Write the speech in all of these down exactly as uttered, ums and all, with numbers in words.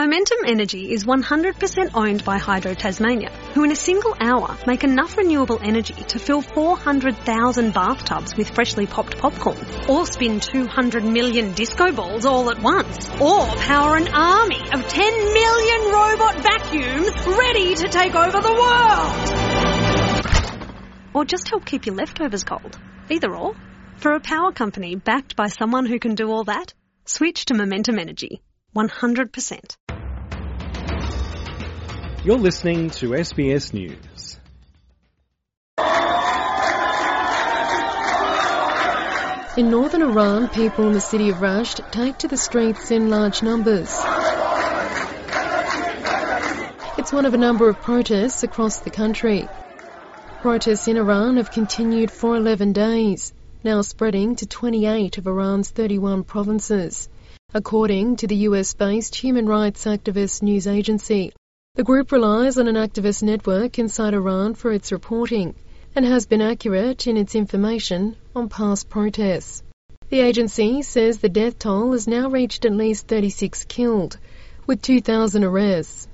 Momentum Energy is one hundred percent owned by Hydro Tasmania, who in a single hour make enough renewable energy to fill four hundred thousand bathtubs with freshly popped popcorn, or spin two hundred million disco balls all at once, or power an army of ten million robot vacuums ready to take over the world. Or just help keep your leftovers cold. Either or. For a power company backed by someone who can do all that, switch to Momentum Energy. one hundred percent. You're listening to S B S News. In northern Iran, people in the city of Rasht take to the streets in large numbers. It's one of a number of protests across the country. Protests in Iran have continued for eleven days, now spreading to twenty-eight of Iran's thirty-one provinces, according to the U S-based human rights activist news agency. The group relies on an activist network inside Iran for its reporting and has been accurate in its information on past protests. The agency says the death toll has now reached at least thirty-six killed, with two thousand arrests.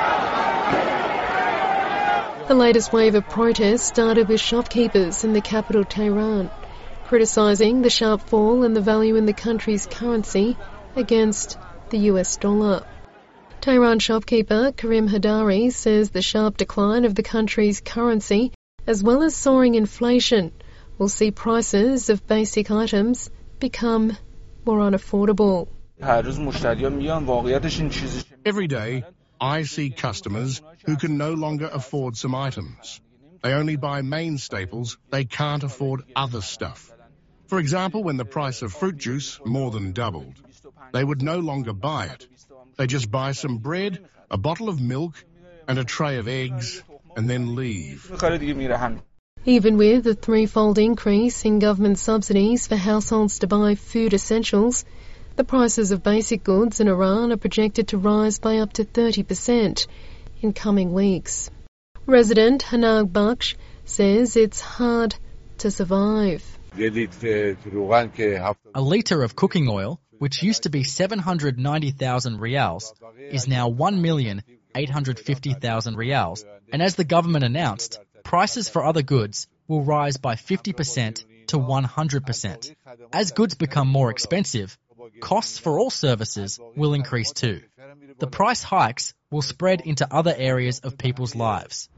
The latest wave of protests started with shopkeepers in the capital Tehran, criticising the sharp fall in the value in the country's currency against the U S dollar. Tehran shopkeeper Karim Hadari says the sharp decline of the country's currency, as well as soaring inflation, will see prices of basic items become more unaffordable. Every day, I see customers who can no longer afford some items. They only buy main staples, they can't afford other stuff. For example, when the price of fruit juice more than doubled, they would no longer buy it. They just buy some bread, a bottle of milk, and a tray of eggs, and then leave. Even with a threefold increase in government subsidies for households to buy food essentials, the prices of basic goods in Iran are projected to rise by up to thirty percent in coming weeks. Resident Hanag Baksh says it's hard to survive. A litre of cooking oil, which used to be seven hundred ninety thousand rials, is now one million eight hundred fifty thousand rials, and as the government announced, prices for other goods will rise by fifty percent to one hundred percent. As goods become more expensive, costs for all services will increase too. The price hikes will spread into other areas of people's lives.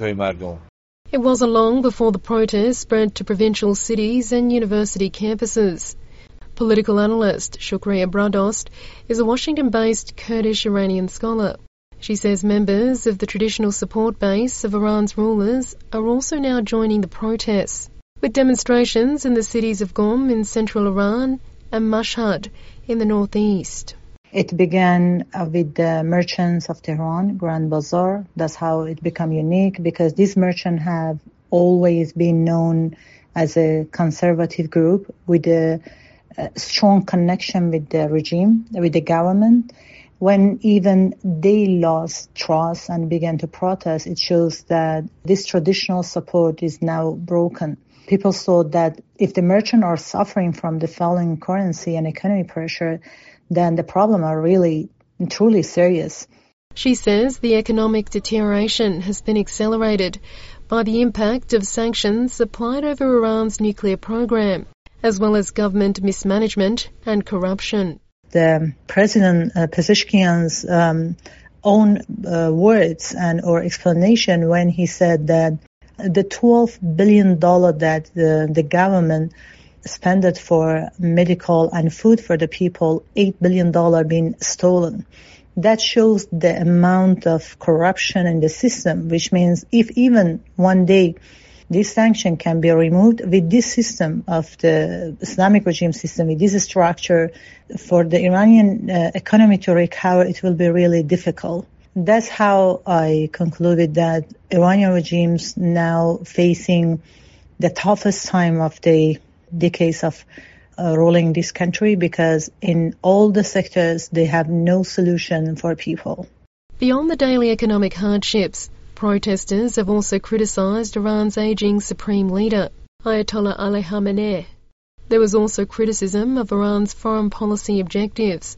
It wasn't long before the protests spread to provincial cities and university campuses. Political analyst Shukriya Bradost is a Washington-based Kurdish-Iranian scholar. She says members of the traditional support base of Iran's rulers are also now joining the protests, with demonstrations in the cities of Qom in central Iran and Mashhad in the northeast. It began uh, with the merchants of Tehran, Grand Bazaar. That's how it became unique, because these merchants have always been known as a conservative group with a, a strong connection with the regime, with the government. When even they lost trust and began to protest, it shows that this traditional support is now broken. People saw that if the merchants are suffering from the falling currency and economic pressure, then the problem are really, truly serious. She says the economic deterioration has been accelerated by the impact of sanctions applied over Iran's nuclear program, as well as government mismanagement and corruption. The President uh, Pezeshkian's um, own uh, words and or explanation when he said that the twelve billion dollars that the, the government spent for medical and food for the people, eight billion dollars being stolen. That shows the amount of corruption in the system, which means if even one day this sanction can be removed, with this system of the Islamic regime system, with this structure, for the Iranian uh, economy to recover, it will be really difficult. That's how I concluded that Iranian regime's now facing the toughest time of the decades of uh, ruling this country, because in all the sectors they have no solution for people. Beyond the daily economic hardships, protesters have also criticised Iran's ageing supreme leader, Ayatollah Ali Khamenei. There was also criticism of Iran's foreign policy objectives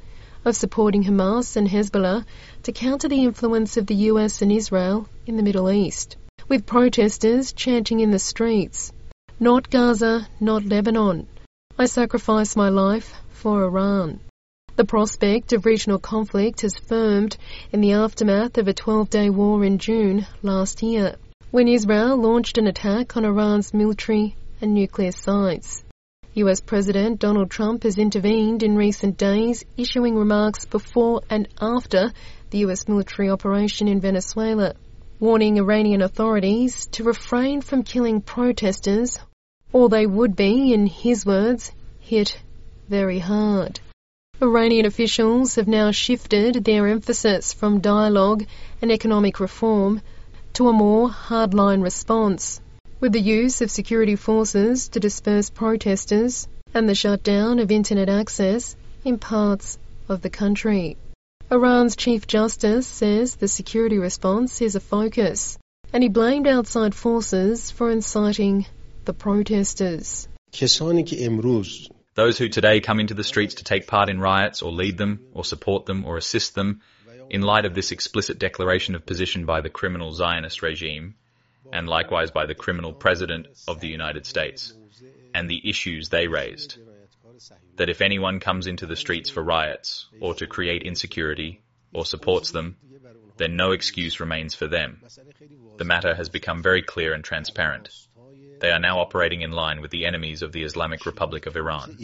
of supporting Hamas and Hezbollah to counter the influence of the U S and Israel in the Middle East, with protesters chanting in the streets, "Not Gaza, not Lebanon. I sacrifice my life for Iran." The prospect of regional conflict has firmed in the aftermath of a twelve-day war in June last year, when Israel launched an attack on Iran's military and nuclear sites. U S President Donald Trump has intervened in recent days, issuing remarks before and after the U S military operation in Venezuela, warning Iranian authorities to refrain from killing protesters, or they would be, in his words, hit very hard. Iranian officials have now shifted their emphasis from dialogue and economic reform to a more hardline response, with the use of security forces to disperse protesters and the shutdown of internet access in parts of the country. Iran's Chief Justice says the security response is a focus, and he blamed outside forces for inciting the protesters. Those who today come into the streets to take part in riots or lead them or support them or assist them, in light of this explicit declaration of position by the criminal Zionist regime, and likewise by the criminal President of the United States, and the issues they raised, that if anyone comes into the streets for riots or to create insecurity or supports them, then no excuse remains for them. The matter has become very clear and transparent. They are now operating in line with the enemies of the Islamic Republic of Iran.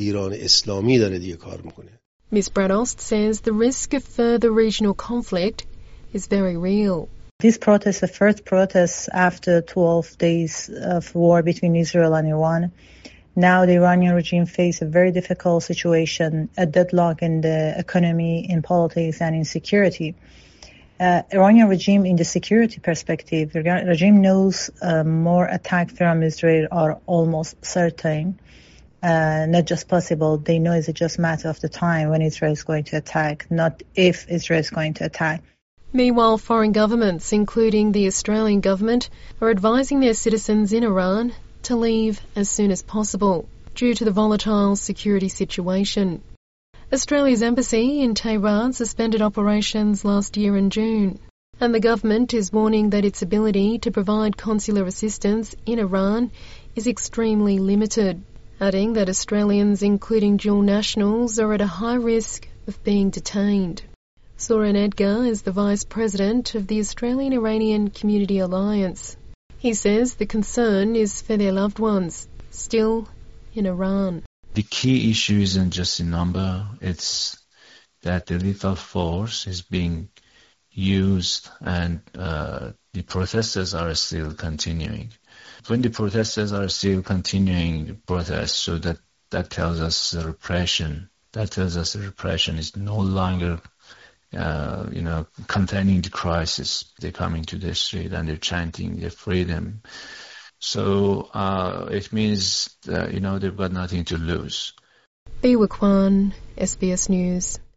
Miz Bradost says the risk of further regional conflict is very real. These protests, the first protests after twelve days of war between Israel and Iran. Now the Iranian regime faces a very difficult situation, a deadlock in the economy, in politics, and in security. Uh, Iranian regime, in the security perspective, the regime knows uh, more attacks from Israel are almost certain, uh, not just possible. They know it's just a matter of the time when Israel is going to attack, not if Israel is going to attack. Meanwhile, foreign governments, including the Australian government, are advising their citizens in Iran to leave as soon as possible due to the volatile security situation. Australia's embassy in Tehran suspended operations last year in June, and the government is warning that its ability to provide consular assistance in Iran is extremely limited, adding that Australians, including dual nationals, are at a high risk of being detained. Soren Edgar is the Vice President of the Australian-Iranian Community Alliance. He says the concern is for their loved ones still in Iran. The key issue isn't just in number, it's that the lethal force is being used and uh, the protesters are still continuing. When the protesters are still continuing the protest, so that, that tells us the repression, that tells us the repression is no longer uh, you know, containing the crisis. They're coming to the street and they're chanting their freedom. So uh, it means that, you know, they've got nothing to lose. Biwa Kwan, S B S News.